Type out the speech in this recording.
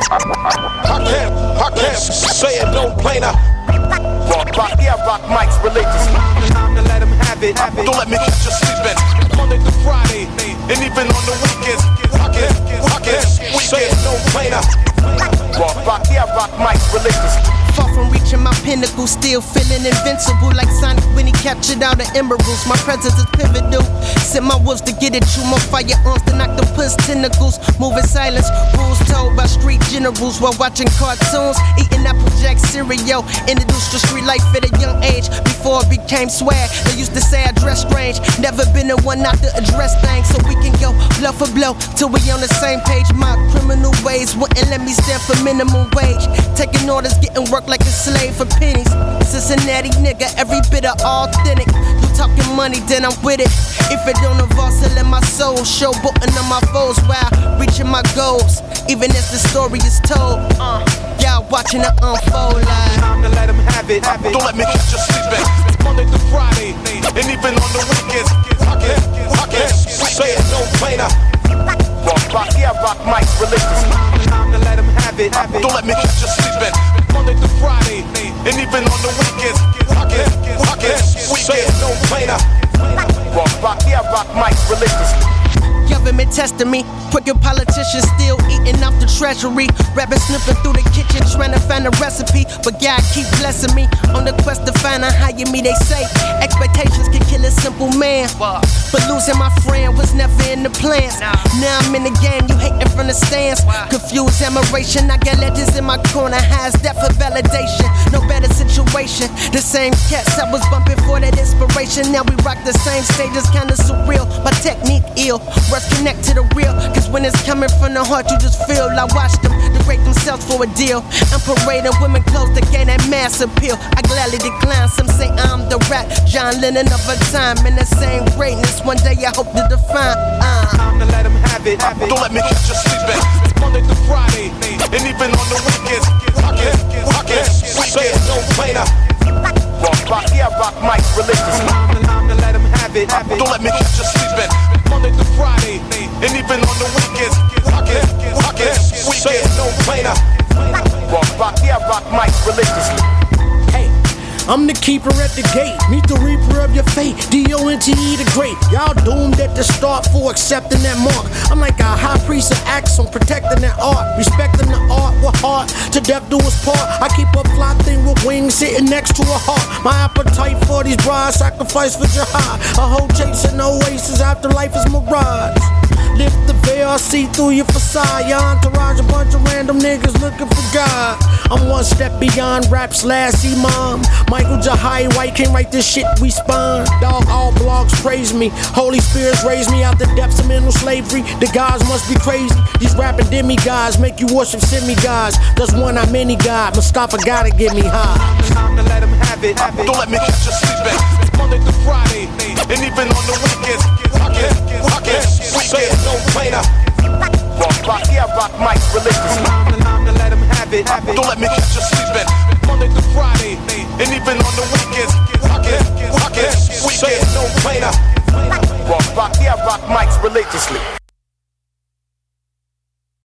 I can't say it no plainer. Rock mics religiously. Time to let him have it. Don't let me catch you sleeping. Monday to Friday, and even on the weekends. I can't say it no plainer. Rock mics religiously. Far from reaching my pinnacle, still feeling invincible like Sonic when he captured all the emeralds. My presence is pivotal. Sent my wolves to get at you, more firearms than octopus tentacles. Moving silence, rules told by street generals while watching cartoons, eating Applejack cereal. Introduced to street life at a young age before it became swag. They used to say I dress strange, never been the one not to address things, so we can go blow for blow till we on the same page. My criminal ways wouldn't let me stand for minimum wage. Taking orders, getting work like a slave for pennies. Cincinnati nigga, every bit of authentic. You talking money, then I'm with it. If it don't involve selling my soul, showboating on my foes while reaching my goals, even as the story is told. Y'all watching it unfold like. Time to let him have it. Don't let me catch you sleeping. Monday to Friday, and even on the weekends. I can't say it no plainer. Rock mics religiously. Time to let him have it. Don't let me catch you sleeping. Monday to Friday, and even on the weekends. I can't say it no plainer. Rock mics religiously. Government testing me, crooked politicians still eating off the treasury. Rapping sniffing through the kitchen trying to find a recipe, but God keep blessing me. On the quest to find a higher me, they say expectations can kill a simple man, but losing my friend was never in the plans. Now I'm in the game, you hating from the stands. Confused admiration, I got legends in my corner. Highs that for validation, no better situation. The same cats I was bumping for that inspiration. Now we rock the same stages, kinda surreal. My technique ill, words connect to the real, cause when it's coming from the heart you just feel. I watch them degrade themselves for a deal. I'm parading women clothes to gain that mass appeal. I gladly decline, some say I'm the rap John Lennon of a time. In the same greatness, one day I hope to define. Time to let him have it. Don't let me catch you sleeping. Monday to Friday, and even on the weekends. I can't say it no plainer. Rock mics religiously. Time to let him have it. Don't let me catch you sleeping. Monday to Friday, and even on the weekends. I can't say it no plainer. Rock mics religiously. I'm the keeper at the gate, meet the reaper of your fate, DONTE the great. Y'all doomed at the start for accepting that mark. I'm like a high priest of acts on protecting that art, respecting the art with heart, to death do us part. I keep a fly thing with wings sitting next to a heart. My appetite for these brides, sacrifice for jihad. A whole chasing oasis, afterlife is mirage. Lift the veil, see through your facade. Your entourage, a bunch of random niggas looking for God. I'm one step beyond rap's last imam. Michael Jahai White can't write this shit we spun. Dog, all blogs praise me. Holy spirits raise me out the depths of mental slavery. The gods must be crazy. These rapping demigods make you worship semi-gods. There's one I'm many God. Mustafa gotta get me high. Time to let him have it. Don't let me catch you sleeping. Monday to Friday, and even on the weekends. I can't say it no plainer. Rock mics religiously. Time to let him have it. Don't let me catch you sleeping. Monday to Friday, and even on the weekends. I can't say it no plainer. Rock mics religiously.